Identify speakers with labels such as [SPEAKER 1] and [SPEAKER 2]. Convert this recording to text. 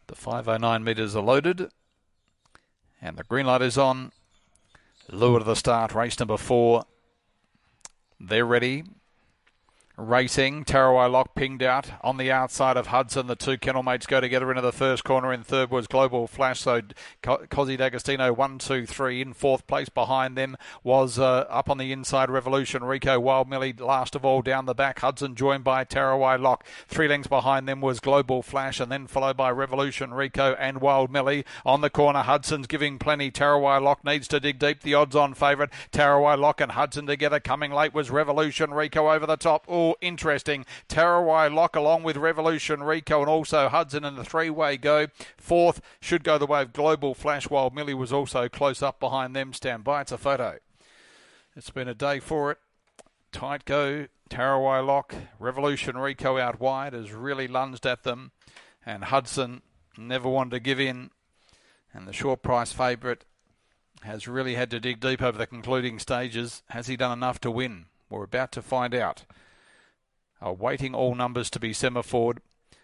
[SPEAKER 1] The 509 metres are loaded. And the green light is on. Lure to the start, race number 4. They're ready. Racing, Tarawai Lock pinged out on the outside of Hudson. The two kennel mates go together into the first corner. In third was Global Flash. So Cosy D'Agostino 1, 2, 3 in fourth place. Behind them was up on the inside Revolution Rico. Wild Millie last of all down the back. Hudson joined by Tarawai Lock. 3 lengths behind them was Global Flash, and then followed by Revolution Rico and Wild Millie. On the corner, Hudson's giving plenty. Tarawai Lock needs to dig deep. The odds-on favourite, Tarawai Lock and Hudson together. Coming late was Revolution Rico over the top. Oh, interesting. Tarawai Lock along with Revolution Rico and also Hudson in the three-way go. Fourth should go the way of Global Flash, while Millie was also close up behind them. Stand by, it's a photo. It's been a day for it. Tight go. Tarawai Lock, Revolution Rico out wide has really lunged at them, and Hudson never wanted to give in, and the short price favourite has really had to dig deep over the concluding stages. Has he done enough to win? We're about to find out. Awaiting all numbers to be semaphore.